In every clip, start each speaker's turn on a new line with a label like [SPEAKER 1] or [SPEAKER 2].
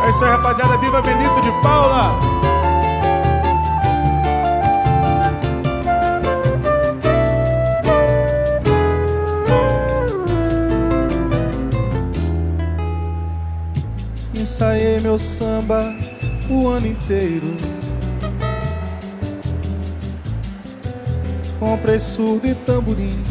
[SPEAKER 1] É isso aí, rapaziada. Viva Benito de Paula!
[SPEAKER 2] Ensaiei meu samba o ano inteiro. Comprei surdo e tamborim.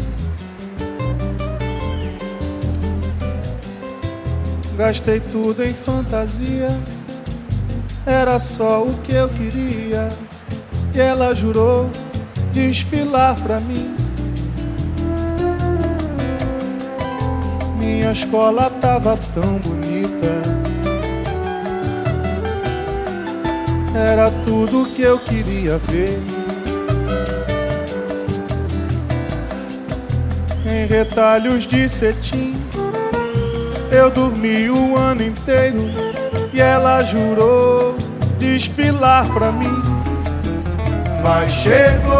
[SPEAKER 2] Gastei tudo em fantasia. Era só o que eu queria. E ela jurou desfilar pra mim. Minha escola tava tão bonita. Era tudo que eu queria ver. Em retalhos de cetim eu dormi o ano inteiro. E ela jurou desfilar pra mim. Mas chegou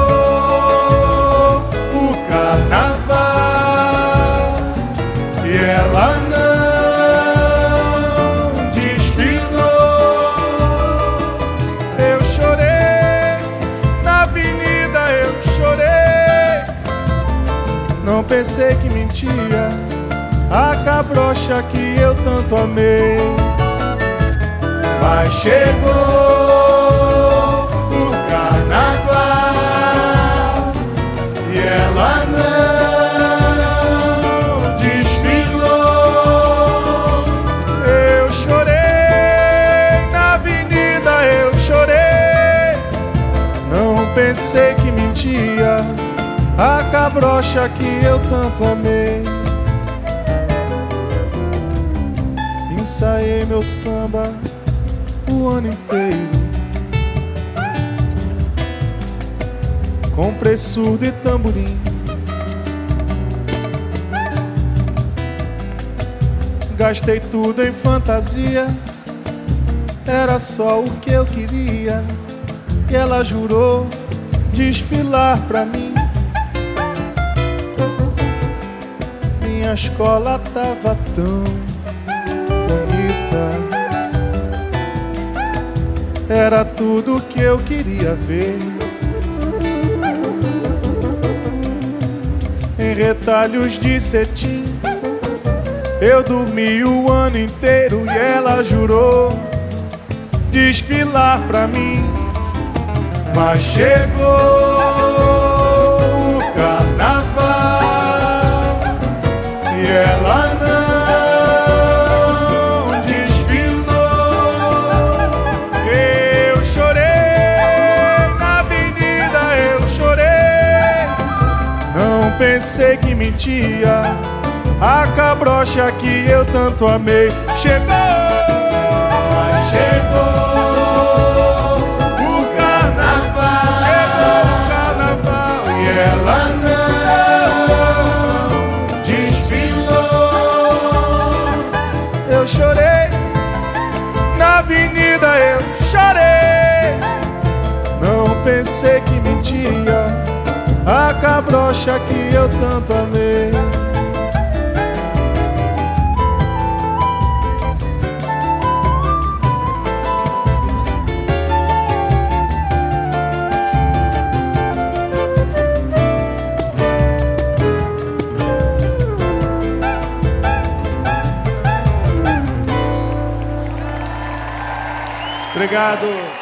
[SPEAKER 2] o carnaval e ela não desfilou. Eu chorei na avenida, eu chorei. Não pensei que mentia a cabrocha que eu tanto amei. Mas chegou o carnaval e ela não desfilou. Eu chorei na avenida, eu chorei. Não pensei que mentia a cabrocha que eu tanto amei. Ensaiei meu samba o ano inteiro. Comprei surdo e tamborim. Gastei tudo em fantasia. Era só o que eu queria. E ela jurou desfilar pra mim. Minha escola tava tão bonita. Era tudo que eu queria ver. Em retalhos de cetim eu dormi o ano inteiro. E ela jurou desfilar pra mim. Mas chegou o carnaval e ela não desfilou. Eu chorei na avenida, eu chorei. Não pensei que mentia a cabrocha que eu tanto amei. Chegou, mas chegou o carnaval. Chegou o carnaval e ela não desfilou. Eu chorei na avenida, eu chorei. Não pensei que mentia a cabrocha que eu tanto amei. Obrigado.